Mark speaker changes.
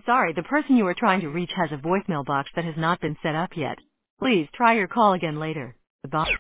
Speaker 1: sorry, the person you are trying to reach has a voicemail box that has not been set up yet. Please try your call again later. Goodbye.